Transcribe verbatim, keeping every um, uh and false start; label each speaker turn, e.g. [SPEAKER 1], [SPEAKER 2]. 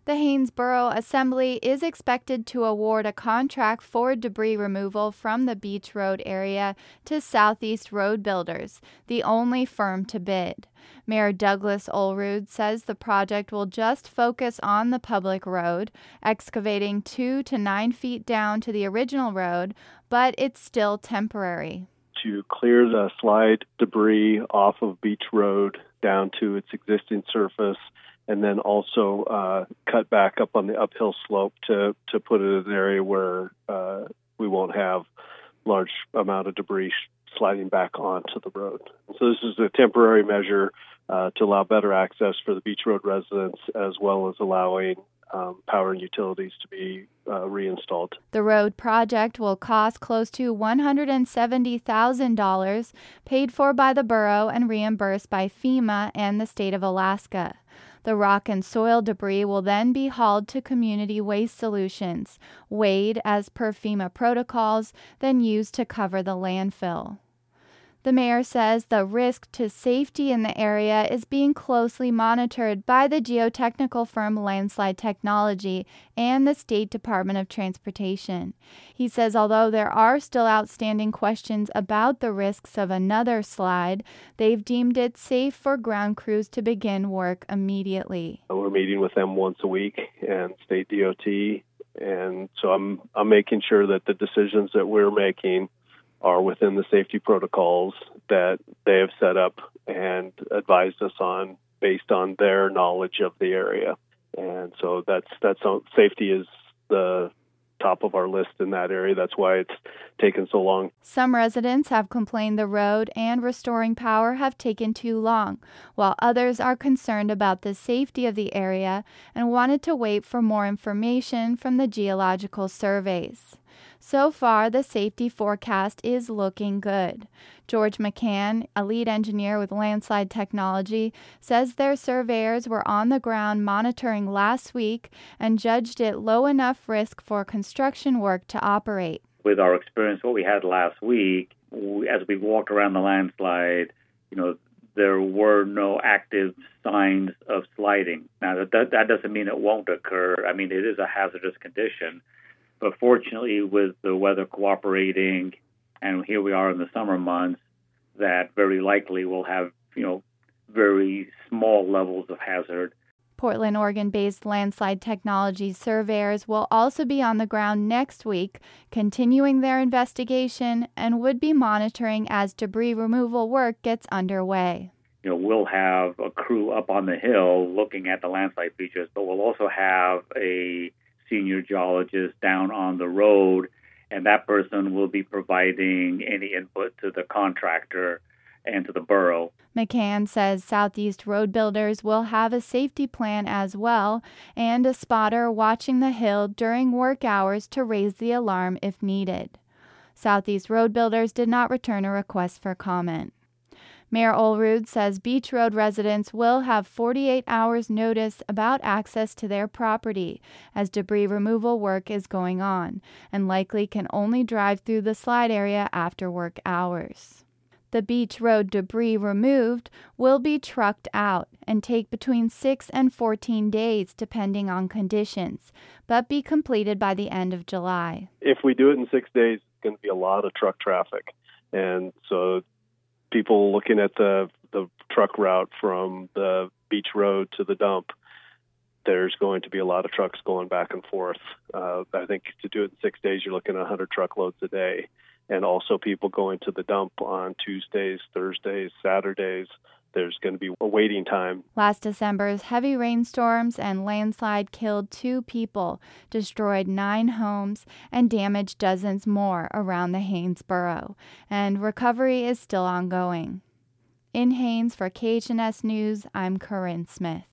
[SPEAKER 1] The Haines Borough Assembly is expected to award a contract for debris removal from the Beach Road area to Southeast Road Builders, the only firm to bid. Mayor Douglas Olerud says the project will just focus on the public road, excavating two to nine feet down to the original road, but it's still temporary.
[SPEAKER 2] To clear the slide debris off of Beach Road down to its existing surface, and then also uh, cut back up on the uphill slope to, to put it in an area where uh, we won't have large amount of debris sliding back onto the road. So this is a temporary measure uh, to allow better access for the Beach Road residents, as well as allowing um, power and utilities to be uh, reinstalled.
[SPEAKER 1] The road project will cost close to one hundred seventy thousand dollars, paid for by the borough and reimbursed by FEMA and the state of Alaska. The rock and soil debris will then be hauled to Community Waste Solutions, weighed as per FEMA protocols, then used to cover the landfill. The mayor says the risk to safety in the area is being closely monitored by the geotechnical firm Landslide Technology and the State Department of Transportation. He says although there are still outstanding questions about the risks of another slide, they've deemed it safe for ground crews to begin work immediately.
[SPEAKER 2] We're meeting with them once a week and State D O T, and so I'm I'm making sure that the decisions that we're making are within the safety protocols that they have set up and advised us on based on their knowledge of the area. And so that's that's safety is the top of our list in that area. That's why it's taken so long.
[SPEAKER 1] Some residents have complained the road and restoring power have taken too long, while others are concerned about the safety of the area and wanted to wait for more information from the geological surveys. So far, the safety forecast is looking good. George McCann, a lead engineer with Landslide Technology, says their surveyors were on the ground monitoring last week and judged it low enough risk for construction work to operate.
[SPEAKER 3] With our experience, what we had last week, we, as we walked around the landslide, you know, there were no active signs of sliding. Now, that, that doesn't mean it won't occur. I mean, it is a hazardous condition. But fortunately, with the weather cooperating, and here we are in the summer months, that very likely will have, you know, very small levels of hazard.
[SPEAKER 1] Portland, Oregon-based Landslide Technology surveyors will also be on the ground next week, continuing their investigation, and would be monitoring as debris removal work gets underway.
[SPEAKER 3] You know, we'll have a crew up on the hill looking at the landslide features, but we'll also have a senior geologist down on the road, and that person will be providing any input to the contractor and to the borough.
[SPEAKER 1] McCann says Southeast Road Builders will have a safety plan as well and a spotter watching the hill during work hours to raise the alarm if needed. Southeast Road Builders did not return a request for comment. Mayor Olerud says Beach Road residents will have forty-eight hours notice about access to their property as debris removal work is going on and likely can only drive through the slide area after work hours. The Beach Road debris removed will be trucked out and take between six and fourteen days depending on conditions, but be completed by the end of July.
[SPEAKER 2] If we do it in six days, it's going to be a lot of truck traffic. And so people looking at the the truck route from the Beach Road to the dump, there's going to be a lot of trucks going back and forth. Uh, I think to do it in six days, you're looking at one hundred truckloads a day. And also people going to the dump on Tuesdays, Thursdays, Saturdays. There's going to be a waiting time.
[SPEAKER 1] Last December's heavy rainstorms and landslide killed two people, destroyed nine homes, and damaged dozens more around the Haines Borough. And recovery is still ongoing. In Haines for K H N S News, I'm Corinne Smith.